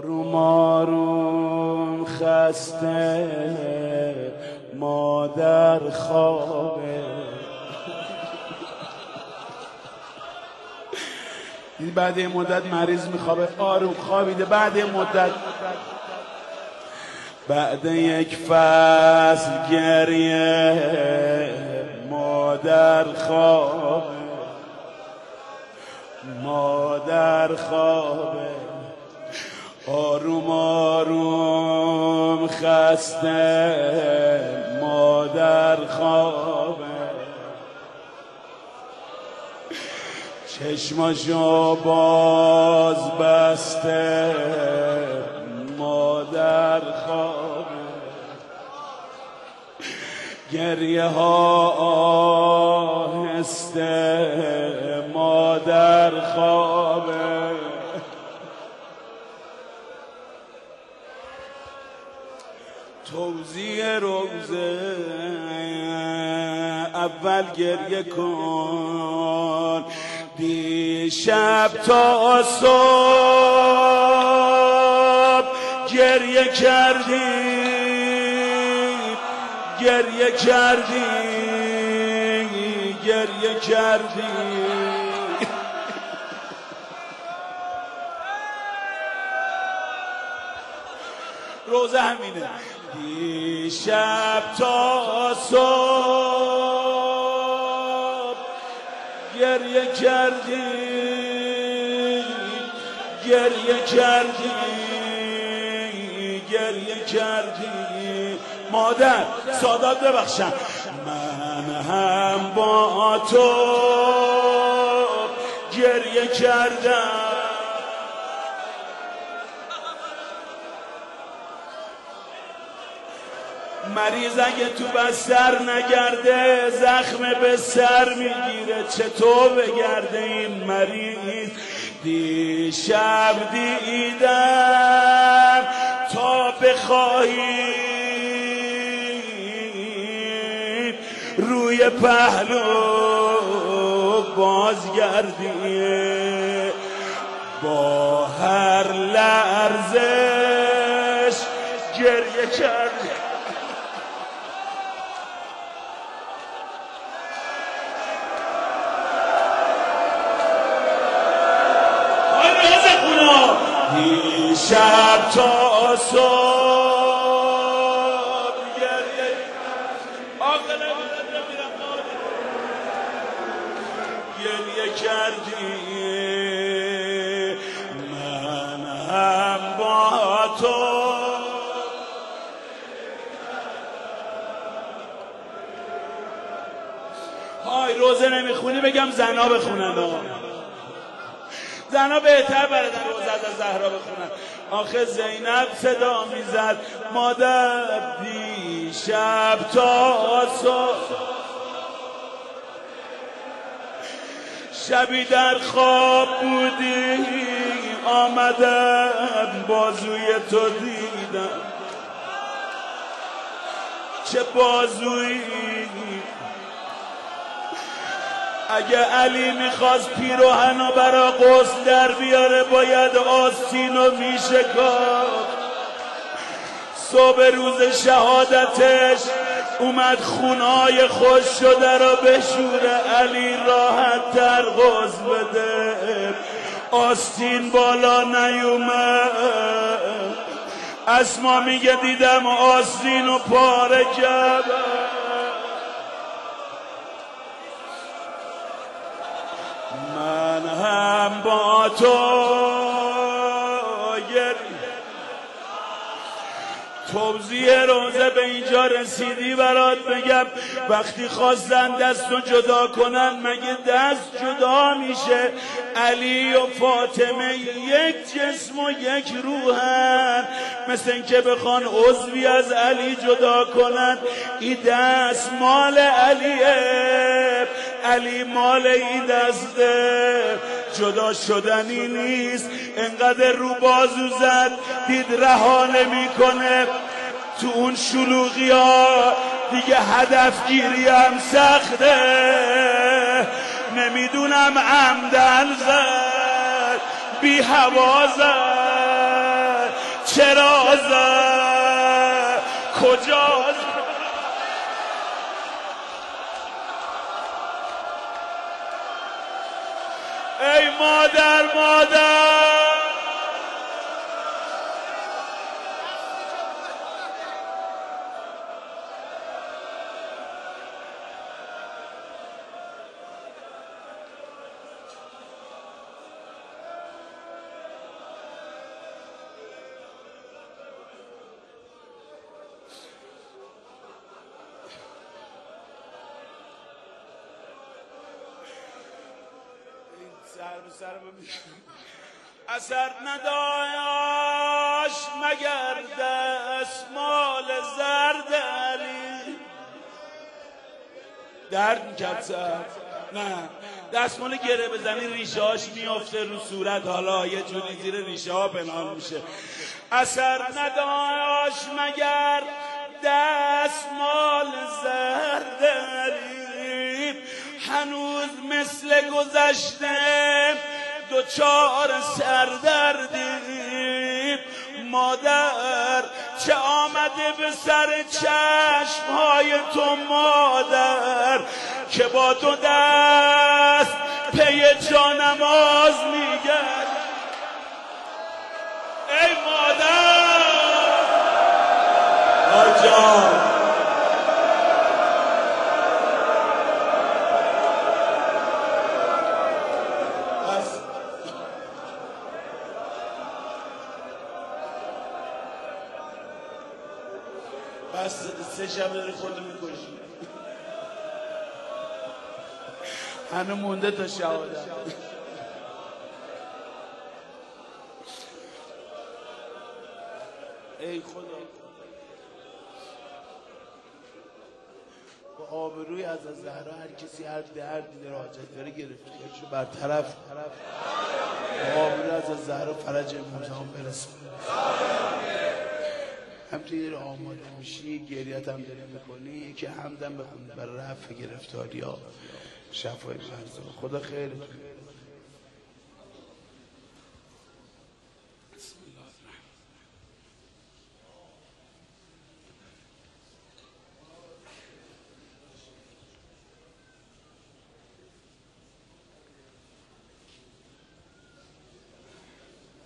آروم آروم خسته مادر خوابه. بعد یه مدت مریض میخوابه، آروم خوابیده. بعد یه مدت، بعد یک فصل گریه مادر خوابه، مادر خوابه. آروم آروم خسته مادر خوابه، چشماشو باز بسته مادر خوابه. گریه ها آهسته مادر خوابه. توزیع روزه اول گریه کن، دیشب تا صبح گریه کردی، گریه کردی، گریه کردی. روزه همینه. دیشب تا صبح گریه کردی، گریه کردی، گریه کردی. مادر سادات ببخشم، من هم با تو گریه کردم. مریض اگه تو بستر نگرده زخم به سر میگیره، چطور بگرده این مریض؟ دیشب دیدم تا بخواهی روی پهلو بازگردی، با هر لرزش گریه کردی. دیشب تا صبح گریه گریه کردی، من هم با تو. های روزه نمیخونی بگم زنا بخونن. زنا بهتر بردن روزه از زهرا بخونن. آخه زینب صدا میزد مادر دیشب تا صبح، شبی در خواب بودی آمدم بازوی تو دیدم، چه بازویی. اگه علی میخواست پیراهنو برا غسل در بیاره باید آستینو میشکافت. صبح روز شهادتش اومد خونای خوش شده رو بشوره، علی راحت تر غسل بده. آستین بالا نیومد، اسما میگه دیدم آستینو پاره کرد. من هم با تو توزیع روزه به اینجا رسیدی برات بگم وقتی خواستن دستو جدا کنن مگه دست جدا میشه؟ علی و فاطمه یک جسم و یک روحن، مثل اینکه بخوان عضوی از علی جدا کنن. این دست مال علیه، علی مال این دسته، جدا شدنی نیست. انقدر رو بازو زد دید رها نمیکنه. تو اون شلوغی ها دیگه هدف گیری هم سخته، نمیدونم عمدن زد بی هوا زد چرا زد کجا ای مادر اثر نداشت مگر دستمال زرد علی درد میکرد سر نه دستمال گره بزنی ریشه هاش میافته رو صورت حالا یه جوری زیر ریشه ها پنهان میشه اثر نداشت مگر دستمال زرد علی هنوز مثل گذشته دوچار سردردی مادر چه آمده به سر چشمهای تو مادر که با دو دست پی جانماز میگرد ای مادر آجان بس 3 شب داری خودو میکشی هنو مونده تا شهادت ای خدا با آبروی از زهرا هر کسی هر دردی داره حاجت داره گرفتیشو برطرف با آبروی از زهرا فرج امام برسونه همچنین داری آماده میشی گریت هم داری میکنی که همدم بخونی برای رفع گرفتاری ها شفای مرزا خدا خیرتون